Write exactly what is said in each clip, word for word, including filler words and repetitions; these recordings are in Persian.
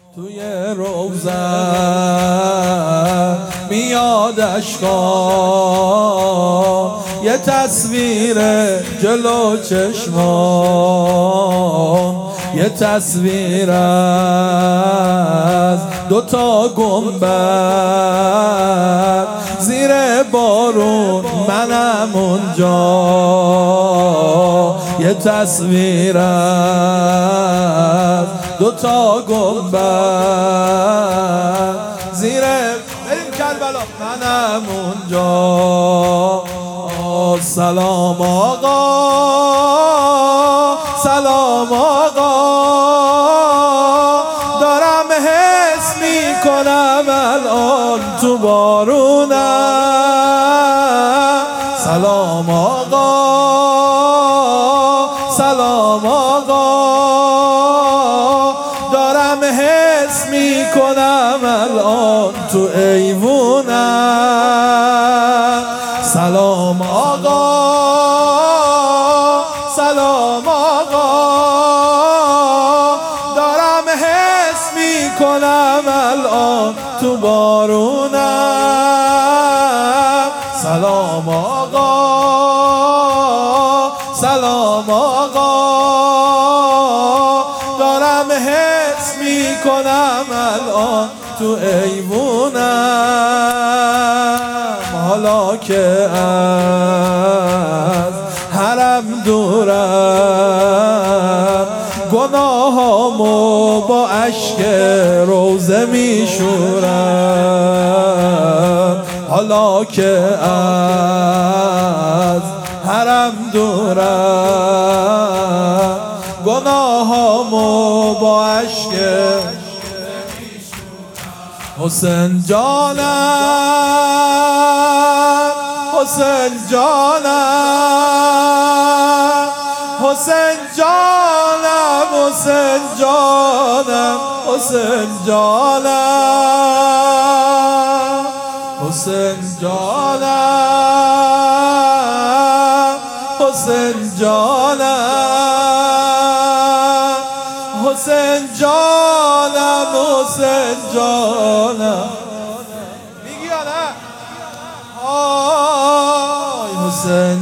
توی روزه میاد اشکا، یه تصویر جلو چشمان، یه تصویر از دوتا گنبد زیر بارون منم اونجا، یه تصویر از دوتا گنبد زیر بریم کربلا منم اونجا. سلام آقا، سلام آقا، دارم حس میکنم الان تو بارونم. سلام آقا، سلام آقا، دارم حس میکنم الان تو ایوونم. سلام آقا، سلام آقا، دارم حس میکنم الان تو بارونم. سلام آقا، سلام آقا، دارم حس میکنم الان تو ایوونم. حالا که از حرم دورم، گناهامو با اشک روزه میشورم. حالا که از حرم دورم، گناهامو با اشک حسین جانم، حسین جانم، حسین جانم، حسین جانم، حسین جانم، حسین جانم، حسین جانم، حسین جانم، حسین جانم. میگی یا نه؟ آی حسین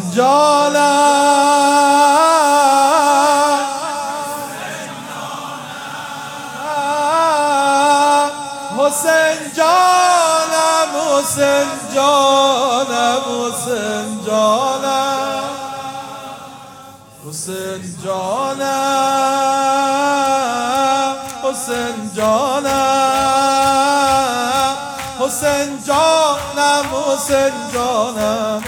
جانم، حسین جانم، حسین جانم، حسین جانم، حسین جانم، حسین جانم، حسین جانم، حسین جانم.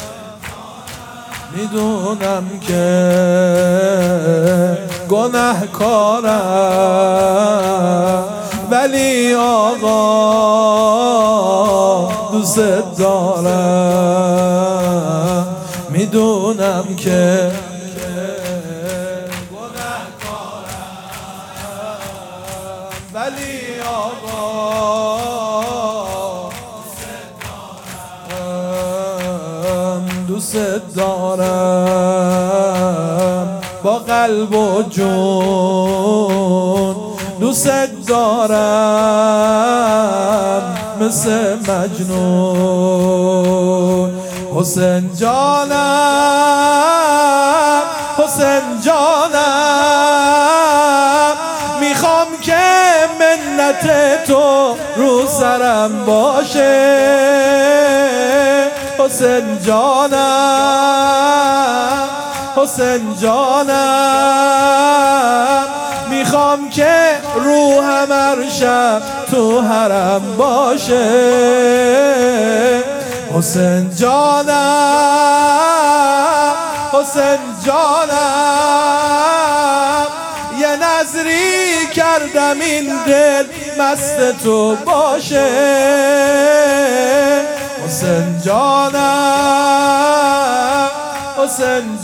میدونم که گناهکارم، ولی آقا دوست دارم. میدونم که ولی آقا دوست دارم، با قلب و جون دوست دارم، مثل مجنون. حسین جانم، حسین جانم، میخوام که منت تو رو سرم باشه. حسین جانم، حسین جانم، میخوام که روحم هر شب تو حرم باشه. حسین جانم، حسین جانم، یه نظری کردم این دل مست تو باشه. حسین جانم، حسین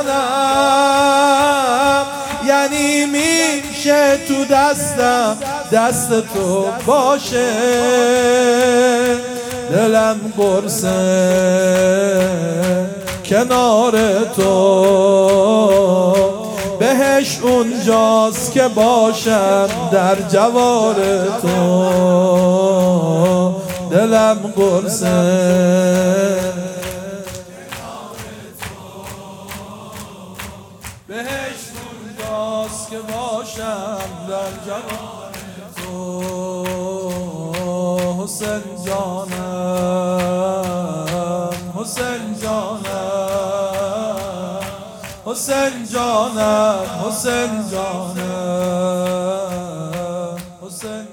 جانم، یعنی میشه تو دستم دست تو باشه. دلم قرصه کنار تو، بهش اونجاست که باشم در جوار تو، دلم قرصه بهش اونجاست که باشم در جوار تو، حسین جانم حسین جانم حسین جانم حسین جانم حسین